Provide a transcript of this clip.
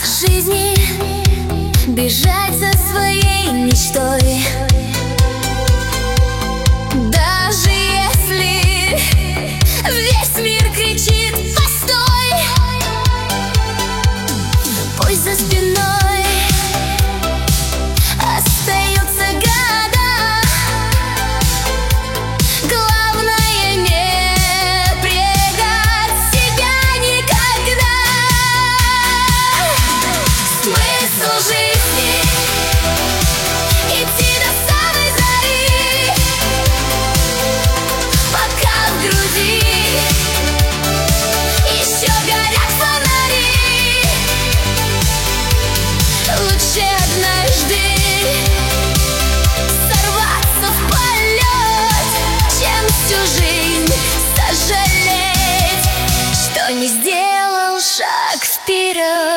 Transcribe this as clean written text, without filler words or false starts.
жизни бежать за своей мечтой. Даже если весь мир кричит «постой», пусть за спиной остаются года. Главное не предать себя никогда. Смысл жизни — идти до самой зари, пока в груди еще горят фонари. Лучше однажды сорваться в полет, чем всю жизнь сожалеть, что не сделал шаг вперед.